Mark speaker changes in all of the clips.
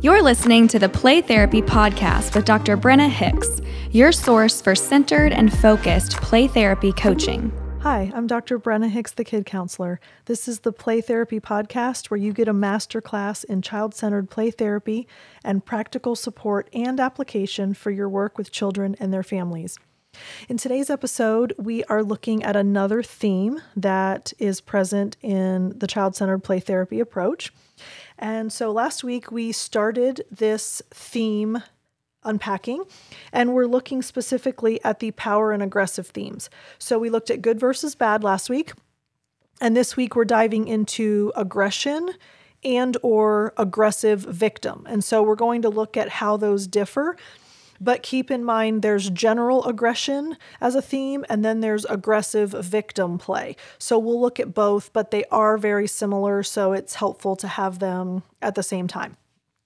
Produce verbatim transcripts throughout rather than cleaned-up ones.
Speaker 1: You're listening to the Play Therapy Podcast with Doctor Brenna Hicks, your source for centered and focused play therapy coaching.
Speaker 2: Hi, I'm Doctor Brenna Hicks, the Kid Counselor. This is the Play Therapy Podcast where you get a masterclass in child-centered play therapy and practical support and application for your work with children and their families. In today's episode, we are looking at another theme that is present in the child-centered play therapy approach. And so last week we started this theme unpacking, and we're looking specifically at the power and aggressive themes. So we looked at good versus bad last week, and this week we're diving into aggression and or aggressive victim. And so we're going to look at how those differ, but keep in mind there's general aggression as a theme, and then there's aggressive victim play. So we'll look at both, but they are very similar, so it's helpful to have them at the same time.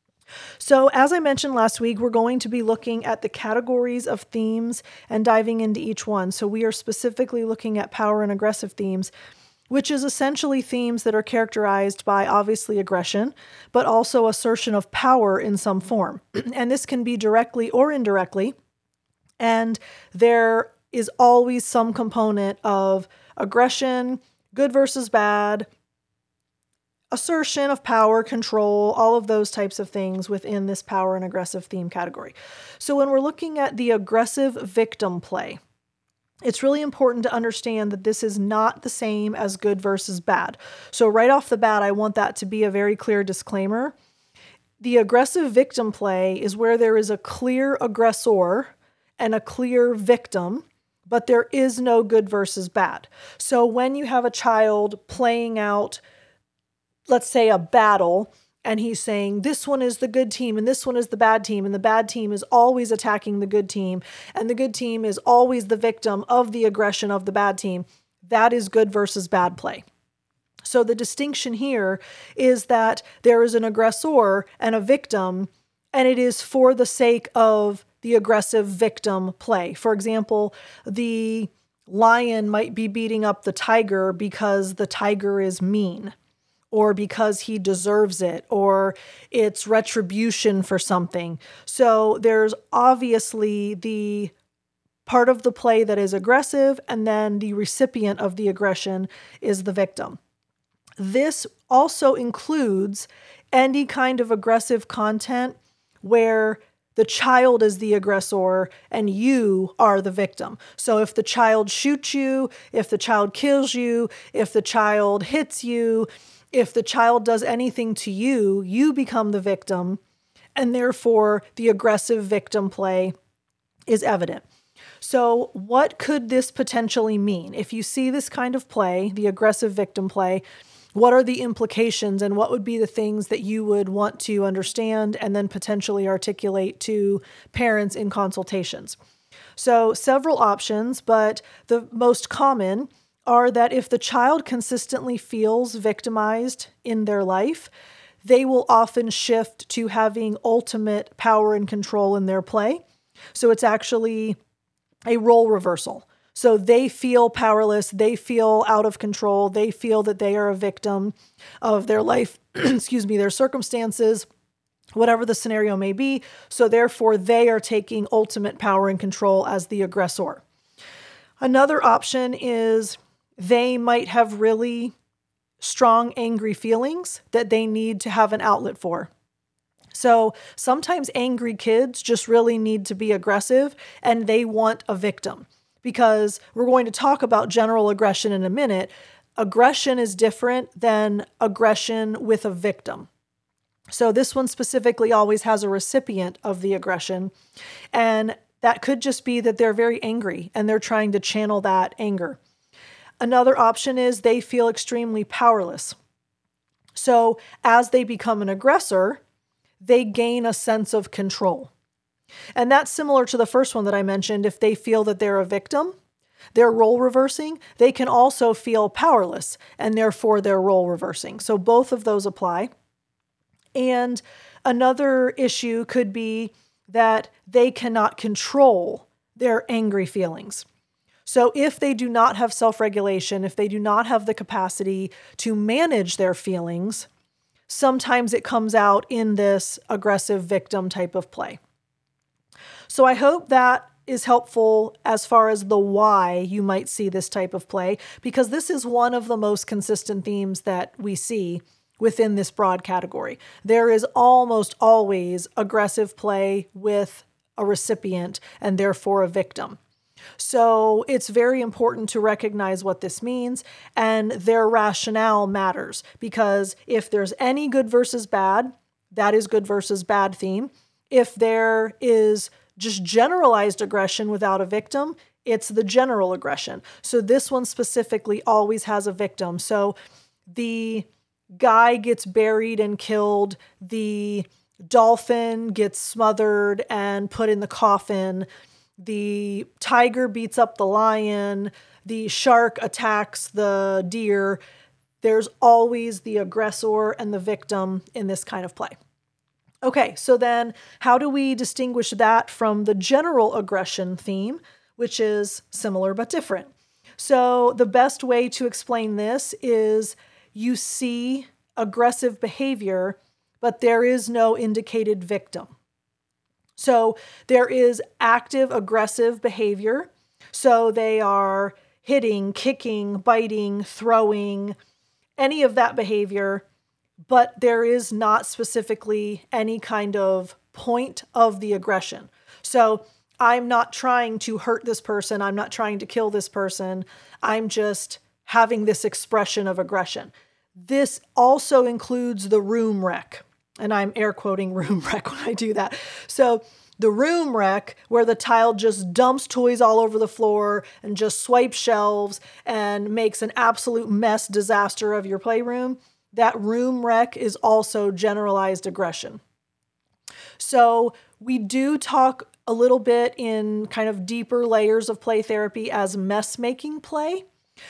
Speaker 2: So as I mentioned last week, we're going to be looking at the categories of themes and diving into each one. So we are specifically looking at power and aggressive themes, which is essentially themes that are characterized by obviously aggression, but also assertion of power in some form. And this can be directly or indirectly. And there is always some component of aggression, good versus bad, assertion of power, control, all of those types of things within this power and aggressive theme category. So when we're looking at the aggressive victim play, it's really important to understand that this is not the same as good versus bad. So right off the bat, I want that to be a very clear disclaimer. The aggressive victim play is where there is a clear aggressor and a clear victim, but there is no good versus bad. So when you have a child playing out, let's say, a battle, and he's saying, this one is the good team and this one is the bad team, and the bad team is always attacking the good team, and the good team is always the victim of the aggression of the bad team, that is good versus bad play. So the distinction here is that there is an aggressor and a victim, and it is for the sake of the aggressive victim play. For example, the lion might be beating up the tiger because the tiger is mean, or because he deserves it, or it's retribution for something. So there's obviously the part of the play that is aggressive, and then the recipient of the aggression is the victim. This also includes any kind of aggressive content where the child is the aggressor and you are the victim. So if the child shoots you, if the child kills you, if the child hits you, if the child does anything to you, you become the victim, and therefore the aggressive victim play is evident. So what could this potentially mean? If you see this kind of play, the aggressive victim play, what are the implications and what would be the things that you would want to understand and then potentially articulate to parents in consultations? So several options, but the most common are that if the child consistently feels victimized in their life, they will often shift to having ultimate power and control in their play. So it's actually a role reversal. So they feel powerless, they feel out of control, they feel that they are a victim of their life, excuse me, their circumstances, whatever the scenario may be. So therefore they are taking ultimate power and control as the aggressor. Another option is they might have really strong, angry feelings that they need to have an outlet for. So sometimes angry kids just really need to be aggressive and they want a victim, because we're going to talk about general aggression in a minute. Aggression is different than aggression with a victim. So this one specifically always has a recipient of the aggression, and that could just be that they're very angry and they're trying to channel that anger. Another option is they feel extremely powerless. So as they become an aggressor, they gain a sense of control. And that's similar to the first one that I mentioned. If they feel that they're a victim, they're role reversing, they can also feel powerless and therefore they're role reversing. So both of those apply. And another issue could be that they cannot control their angry feelings. So if they do not have self-regulation, if they do not have the capacity to manage their feelings, sometimes it comes out in this aggressive victim type of play. So I hope that is helpful as far as the why you might see this type of play, because this is one of the most consistent themes that we see within this broad category. There is almost always aggressive play with a recipient and therefore a victim. So it's very important to recognize what this means, and their rationale matters, because if there's any good versus bad, that is good versus bad theme. If there is just generalized aggression without a victim, it's the general aggression. So this one specifically always has a victim. So the guy gets buried and killed, the dolphin gets smothered and put in the coffin, the tiger beats up the lion, the shark attacks the deer. There's always the aggressor and the victim in this kind of play. Okay, so then how do we distinguish that from the general aggression theme, which is similar but different? So the best way to explain this is you see aggressive behavior, but there is no indicated victim. So there is active aggressive behavior. So they are hitting, kicking, biting, throwing, any of that behavior, but there is not specifically any kind of point of the aggression. So I'm not trying to hurt this person. I'm not trying to kill this person. I'm just having this expression of aggression. This also includes the room wreck. And I'm air quoting room wreck when I do that. So the room wreck, where the child just dumps toys all over the floor and just swipes shelves and makes an absolute mess disaster of your playroom, that room wreck is also generalized aggression. So we do talk a little bit in kind of deeper layers of play therapy as mess-making play.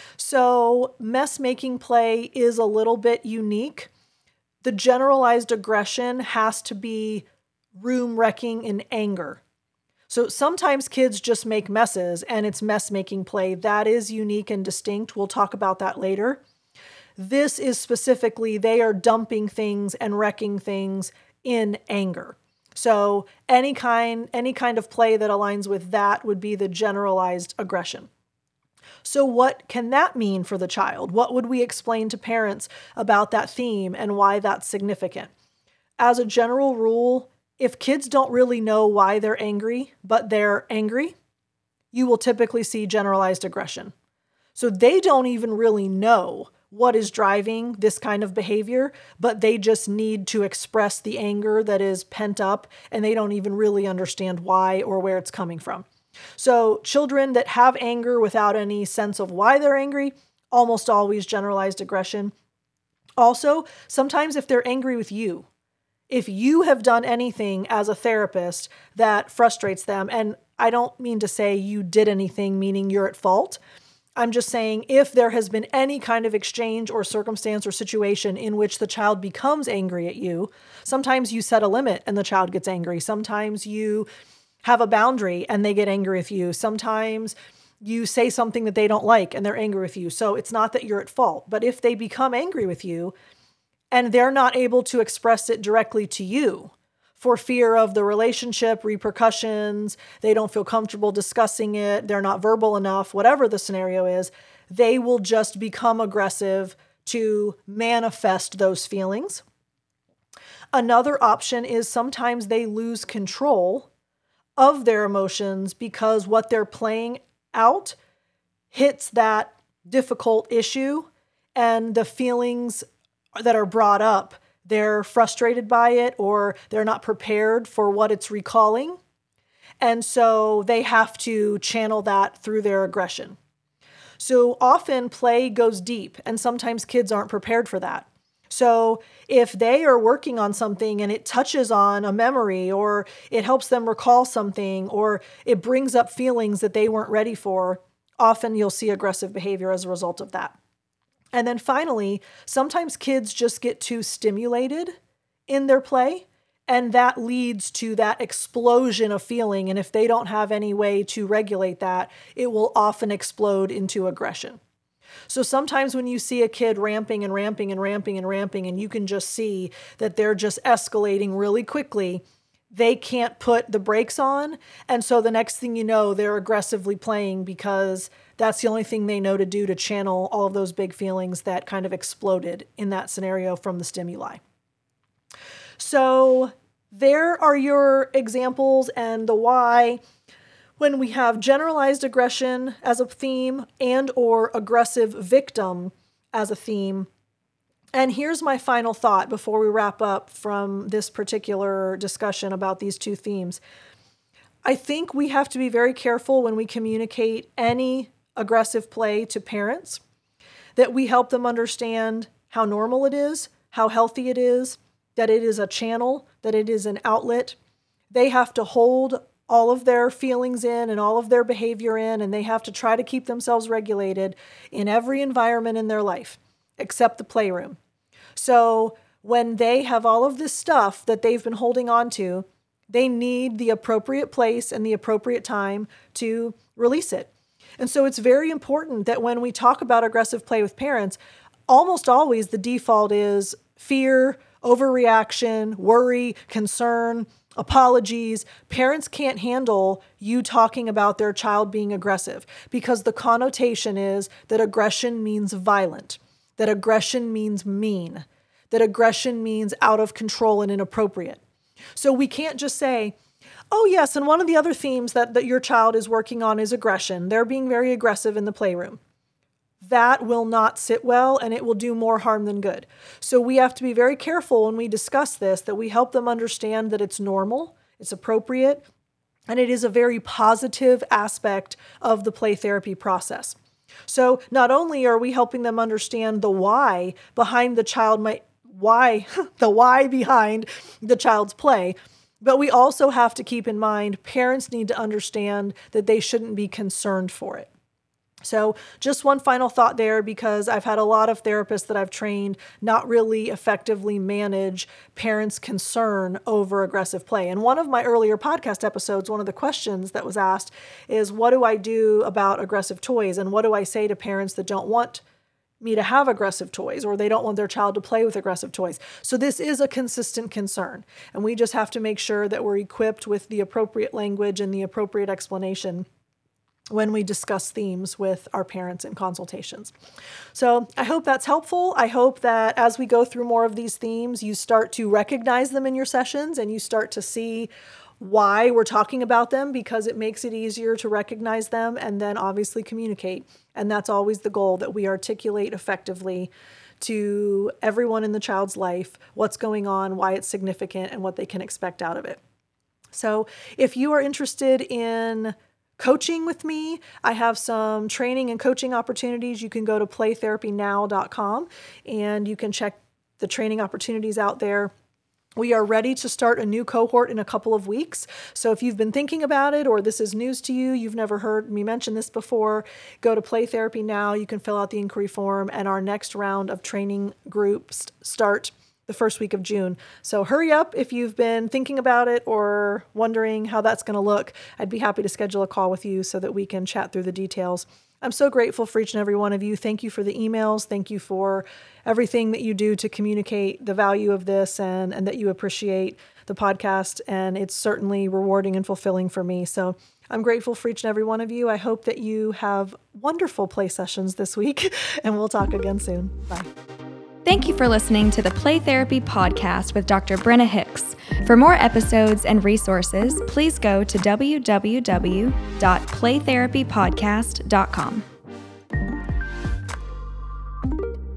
Speaker 2: So mess-making play is a little bit unique. The generalized aggression has to be room wrecking in anger. So sometimes kids just make messes and it's mess-making play. That is unique and distinct. We'll talk about that later. This is specifically, they are dumping things and wrecking things in anger. So any kind, any kind of play that aligns with that would be the generalized aggression. So what can that mean for the child? What would we explain to parents about that theme and why that's significant? As a general rule, if kids don't really know why they're angry, but they're angry, you will typically see generalized aggression. So they don't even really know what is driving this kind of behavior, but they just need to express the anger that is pent up, and they don't even really understand why or where it's coming from. So children that have anger without any sense of why they're angry, almost always generalized aggression. Also, sometimes if they're angry with you, if you have done anything as a therapist that frustrates them, and I don't mean to say you did anything, meaning you're at fault. I'm just saying if there has been any kind of exchange or circumstance or situation in which the child becomes angry at you, sometimes you set a limit and the child gets angry. Sometimes you have a boundary and they get angry with you. Sometimes you say something that they don't like and they're angry with you. So it's not that you're at fault, but if they become angry with you and they're not able to express it directly to you for fear of the relationship repercussions, they don't feel comfortable discussing it, they're not verbal enough, whatever the scenario is, they will just become aggressive to manifest those feelings. Another option is sometimes they lose control of their emotions because what they're playing out hits that difficult issue, and the feelings that are brought up, they're frustrated by it or they're not prepared for what it's recalling. And so they have to channel that through their aggression. So often play goes deep, and sometimes kids aren't prepared for that. So if they are working on something and it touches on a memory, or it helps them recall something, or it brings up feelings that they weren't ready for, often you'll see aggressive behavior as a result of that. And then finally, sometimes kids just get too stimulated in their play, and that leads to that explosion of feeling. And if they don't have any way to regulate that, it will often explode into aggression. So sometimes when you see a kid ramping and ramping and ramping and ramping, and you can just see that they're just escalating really quickly, they can't put the brakes on. And so the next thing you know, they're aggressively playing because that's the only thing they know to do to channel all of those big feelings that kind of exploded in that scenario from the stimuli. So there are your examples and the why. When we have generalized aggression as a theme and or aggressive victim as a theme. And here's my final thought before we wrap up from this particular discussion about these two themes. I think we have to be very careful when we communicate any aggressive play to parents, that we help them understand how normal it is, how healthy it is, that it is a channel, that it is an outlet. They have to hold all of their feelings in and all of their behavior in, and they have to try to keep themselves regulated in every environment in their life, except the playroom. So when they have all of this stuff that they've been holding on to, they need the appropriate place and the appropriate time to release it. And so it's very important that when we talk about aggressive play with parents, almost always the default is fear, overreaction, worry, concern, apologies. Parents can't handle you talking about their child being aggressive because the connotation is that aggression means violent, that aggression means mean, that aggression means out of control and inappropriate. So we can't just say, oh yes, and one of the other themes that, that your child is working on is aggression. They're being very aggressive in the playroom. That will not sit well, and it will do more harm than good. So we have to be very careful when we discuss this, that we help them understand that it's normal, it's appropriate, and it is a very positive aspect of the play therapy process. So not only are we helping them understand the why behind the child might, why, the why behind the child's play, but we also have to keep in mind parents need to understand that they shouldn't be concerned for it. So just one final thought there, because I've had a lot of therapists that I've trained not really effectively manage parents' concern over aggressive play. And one of my earlier podcast episodes, one of the questions that was asked is, what do I do about aggressive toys? And what do I say to parents that don't want me to have aggressive toys, or they don't want their child to play with aggressive toys? So this is a consistent concern. And we just have to make sure that we're equipped with the appropriate language and the appropriate explanation when we discuss themes with our parents in consultations. So I hope that's helpful. I hope that as we go through more of these themes, you start to recognize them in your sessions and you start to see why we're talking about them, because it makes it easier to recognize them and then obviously communicate. And that's always the goal, that we articulate effectively to everyone in the child's life what's going on, why it's significant, and what they can expect out of it. So if you are interested in coaching with me, I have some training and coaching opportunities. You can go to play therapy now dot com and you can check the training opportunities out there. We are ready to start a new cohort in a couple of weeks. So if you've been thinking about it, or this is news to you, you've never heard me mention this before, go to Play Therapy Now. You can fill out the inquiry form, and our next round of training groups start the first week of June. So hurry up if you've been thinking about it or wondering how that's going to look. I'd be happy to schedule a call with you so that we can chat through the details. I'm so grateful for each and every one of you. Thank you for the emails. Thank you for everything that you do to communicate the value of this, and, and that you appreciate the podcast. And it's certainly rewarding and fulfilling for me. So I'm grateful for each and every one of you. I hope that you have wonderful play sessions this week, and we'll talk again soon. Bye.
Speaker 1: Thank you for listening to the Play Therapy Podcast with Doctor Brenna Hicks. For more episodes and resources, please go to w w w dot play therapy podcast dot com.